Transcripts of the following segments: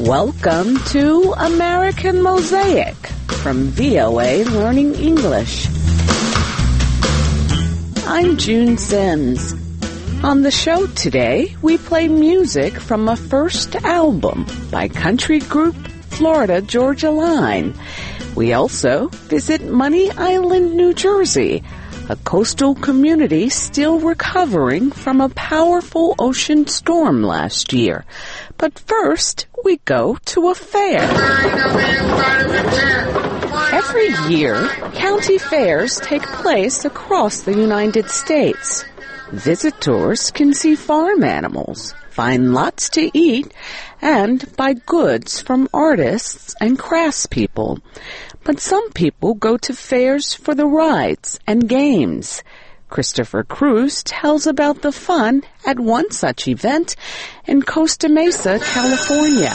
Welcome to American Mosaic from VOA Learning English. I'm June Sims. On the show today, we play music from a first album by country group Florida Georgia Line. We also visit Money Island, New Jersey, a coastal community still recovering from a powerful ocean storm last year. But first, we go to a fair. Every year, county fairs take place across the United States. Visitors can see farm animals, find lots to eat, and buy goods from artists and craftspeople. But some people go to fairs for the rides and games. Christopher Cruz tells about the fun at one such event in Costa Mesa, California.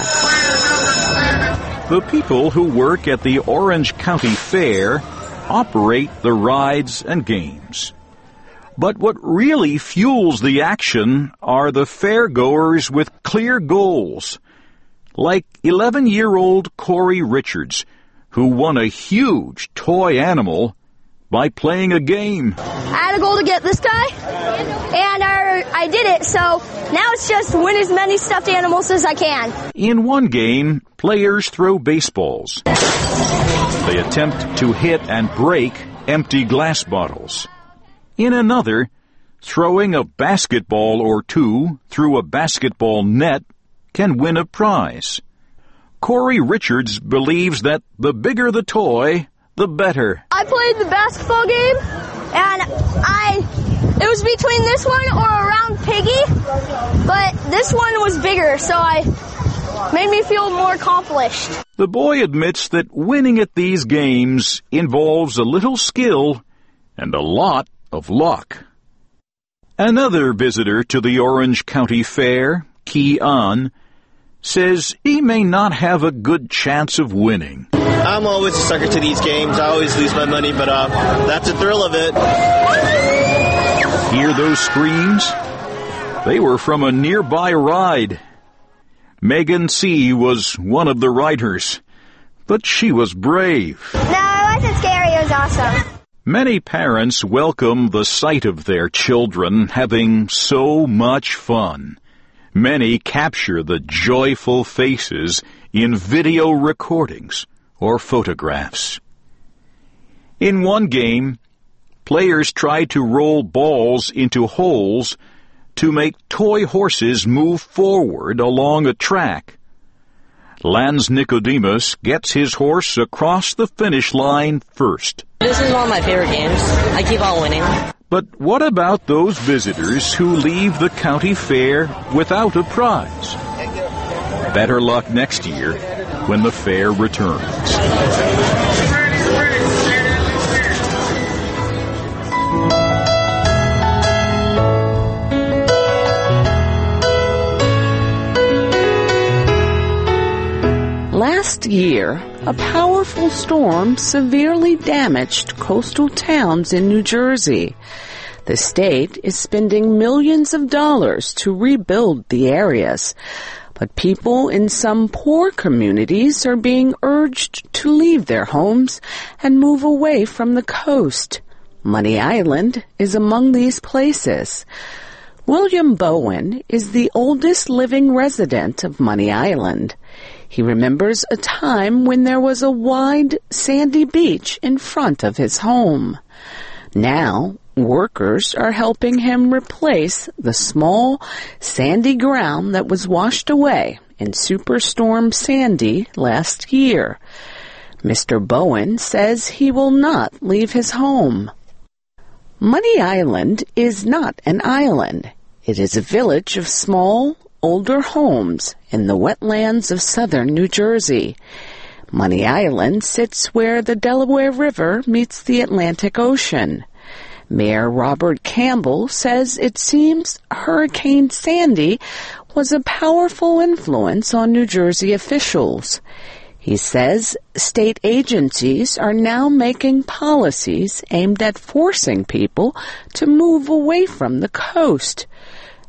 The people who work at the Orange County Fair operate the rides and games. But what really fuels the action are the fairgoers with clear goals, like 11-year-old Corey Richards, who won a huge toy animal by playing a game. I had a goal to get this guy, and I did it, so now it's just win as many stuffed animals as I can. In one game, players throw baseballs. They attempt to hit and break empty glass bottles. In another, throwing a basketball or two through a basketball net can win a prize. Corey Richards believes that the bigger the toy, the better. I played the basketball game, and it was between this one or a round piggy, but this one was bigger, so made me feel more accomplished. The boy admits that winning at these games involves a little skill and a lot of luck. Another visitor to the Orange County Fair, Key An, says he may not have a good chance of winning. I'm always a sucker to these games. I always lose my money, but that's the thrill of it. Hear those screams? They were from a nearby ride. Megan C. was one of the riders, but she was brave. No, it wasn't scary. It was awesome. Many parents welcome the sight of their children having so much fun. Many capture the joyful faces in video recordings or photographs. In one game, players tried to roll balls into holes to make toy horses move forward along a track. Lance Nicodemus gets his horse across the finish line first. This is one of my favorite games. I keep on winning. But what about those visitors who leave the county fair without a prize? Better luck next year when the fair returns. Last year, a powerful storm severely damaged coastal towns in New Jersey. The state is spending millions of dollars to rebuild the areas, but people in some poor communities are being urged to leave their homes and move away from the coast. Money Island is among these places. William Bowen is the oldest living resident of Money Island. He remembers a time when there was a wide, sandy beach in front of his home. Now, workers are helping him replace the small, sandy ground that was washed away in Superstorm Sandy last year. Mr. Bowen says he will not leave his home. Money Island is not an island. It is a village of small, older homes in the wetlands of southern New Jersey. Money Island sits where the Delaware River meets the Atlantic Ocean. Mayor Robert Campbell says it seems Hurricane Sandy was a powerful influence on New Jersey officials. He says state agencies are now making policies aimed at forcing people to move away from the coast.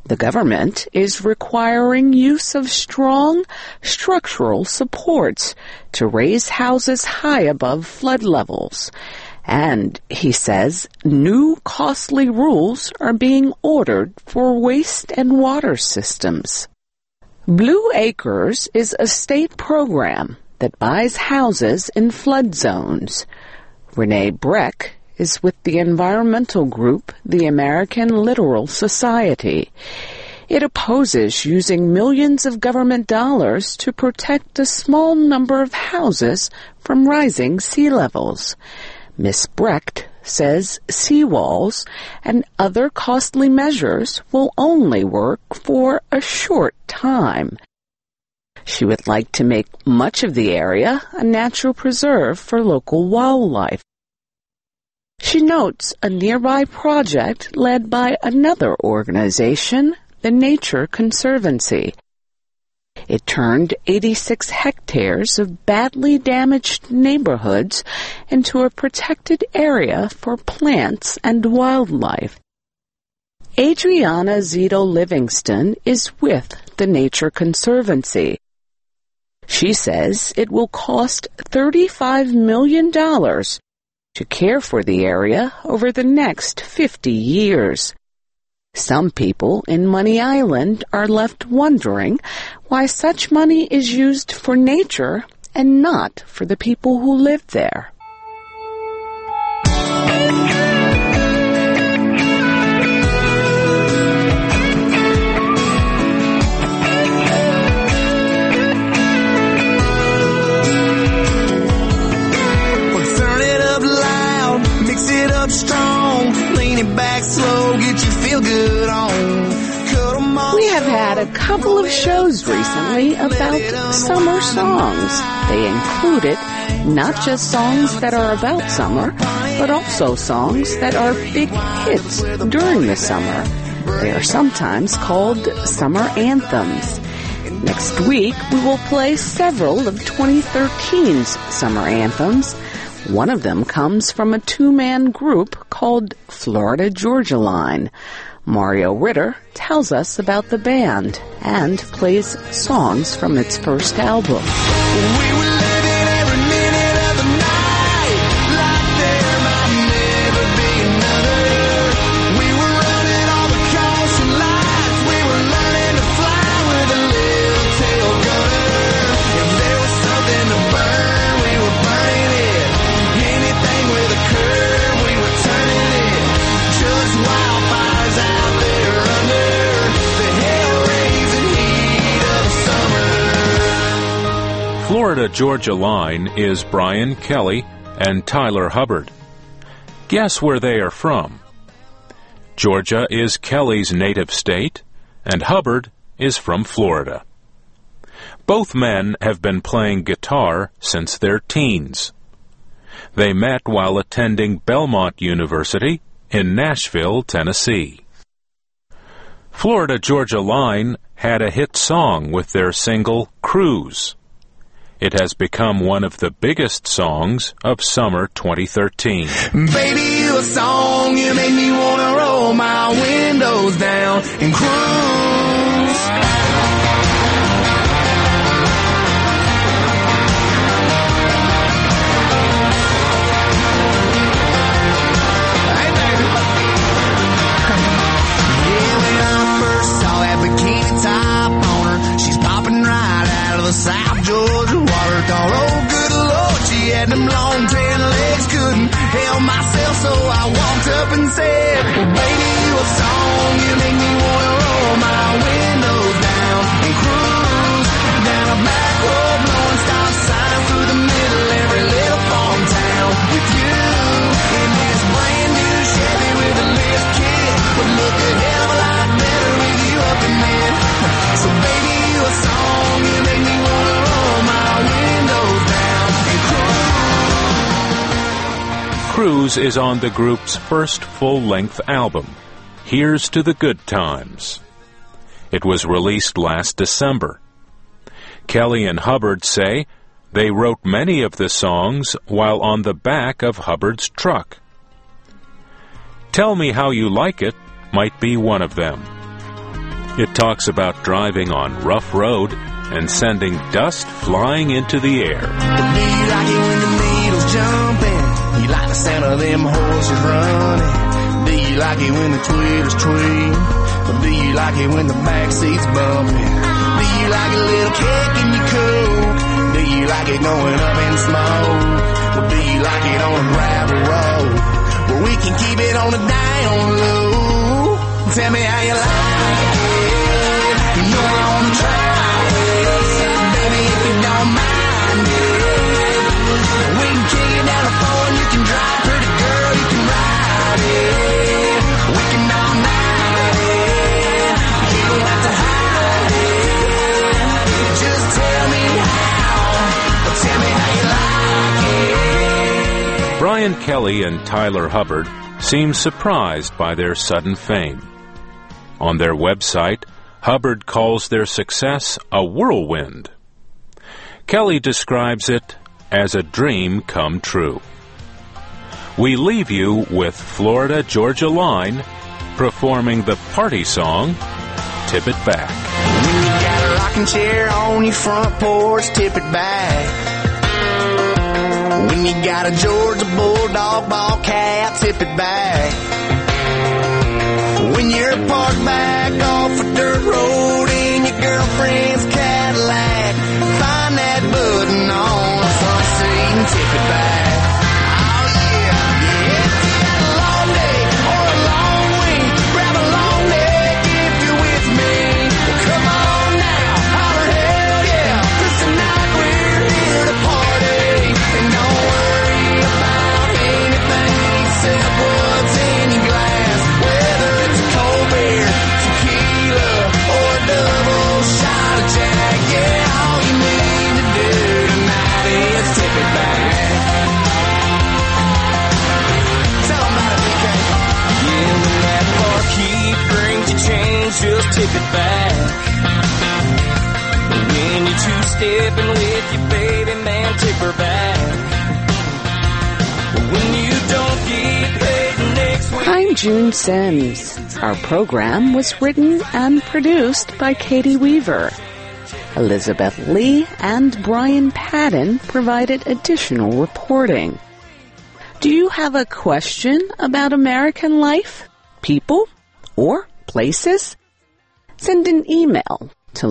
The government is requiring use of strong structural supports to raise houses high above flood levels. And, he says, new costly rules are being ordered for waste and water systems. Blue Acres is a state program that buys houses in flood zones. Renee Breck is with the environmental group, the American Littoral Society. It opposes using millions of government dollars to protect a small number of houses from rising sea levels. Ms. Brecht says seawalls and other costly measures will only work for a short time. She would like to make much of the area a natural preserve for local wildlife. She notes a nearby project led by another organization, the Nature Conservancy. It turned 86 hectares of badly damaged neighborhoods into a protected area for plants and wildlife. Adriana Zito Livingston is with the Nature Conservancy. She says it will cost $35 million to care for the area over the next 50 years. Some people in Money Island are left wondering why such money is used for nature and not for the people who live there. Strong, lean it back slow, get you feel good on. We have had a couple of shows recently about summer songs. They included not just songs that are about summer, but also songs that are big hits during the summer. They are sometimes called summer anthems. Next week, we will play several of 2013's summer anthems. One of them comes from a two-man group called Florida Georgia Line. Mario Ritter tells us about the band and plays songs from its first album. We were living every minute of the night, like there might never be another. We were running all the caution lights, we were learning to fly with a little tail gunner. If there was something to burn, we were burning it. Anything with a curve, we were turning it. Just wildfires out there under the hell-raising heat of the summer. Florida Georgia Line is Brian Kelly and Tyler Hubbard. Guess where they are from? Georgia is Kelly's native state, and Hubbard is from Florida. Both men have been playing guitar since their teens. They met while attending Belmont University in Nashville, Tennessee. Florida Georgia Line had a hit song with their single, Cruise. It has become one of the biggest songs of summer 2013. Baby, you a song, you make me wanna roll my windows down and cruise. Hey, baby. Yeah, when I first saw that bikini top on her, she's popping right out of the South Georgia water. Thought, oh, good Lord, she had them long tan legs, couldn't help myself, so I walked up and said, well, baby, you a song, you make me wanna roll my windows down and cruise down a back road, blowing stop sign through the middle every little farm town with you in this brand new Chevy with a lift kit, would look a hell of a lot better with you up in it. So baby, you a song, you make me wanna roll my windows down and cruise. Cruise is on the group's first full-length album, Here's to the Good Times. It was released last December. Kelly and Hubbard say they wrote many of the songs while on the back of Hubbard's truck. Tell Me How You Like It might be one of them. It talks about driving on rough road and sending dust flying into the air. Do you like it when the needles jumping? You like the sound of them horses running? Do you like it when the tweeters tweet? Or do you like it when the backseat's bumping? Do you like a little kick in your coke? Do you like it going up in smoke? Or do you like it on a gravel road? Well, we can keep it on the down low. Tell me how you like it. You know I wanna try it. Baby, if you don't mind it. We can kick it down the floor and you can drive. Pretty girl, you can ride it. We can all night it. You don't have to hide it. Just tell me how. Tell me how you like it. Brian Kelly and Tyler Hubbard seem surprised by their sudden fame. On their website, Hubbard calls their success a whirlwind. Kelly describes it as a dream come true. We leave you with Florida Georgia Line performing the party song, Tip It Back. When you got a rocking chair on your front porch, tip it back. When you got a Georgia Bulldog ball cap, tip it back. When you're parked back off a dirt road in your girlfriend's Cadillac, find that button on the front seat and tip it back. Oh yeah, yeah. If you got a long day or a long week, grab a long neck if you're with me. Well, come on now, holler hell yeah, 'cause tonight we're here to party. And don't worry about anything except what's in your glass. Whether it's a cold beer, tequila, or a double shot of Jack. Yeah, all you need to do tonight is tip it back. Tell 'em about it, DK. Yeah, when that barkeep brings you change, just tip it back. When you're two-stepping with your baby, man, tip her back. When you don't get paid next week. I'm June Sims. Our program was written and produced by Katie Weaver. Elizabeth Lee and Brian Padden provided additional reporting. Do you have a question about American life, people, or places? Send an email to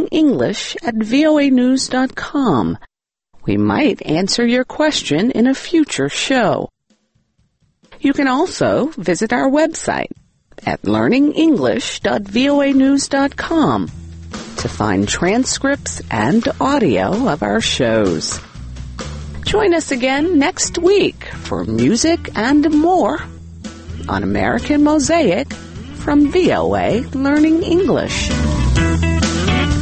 learningenglish@voanews.com. We might answer your question in a future show. You can also visit our website at learningenglish.voanews.com to find transcripts and audio of our shows. Join us again next week for music and more on American Mosaic from VOA Learning English.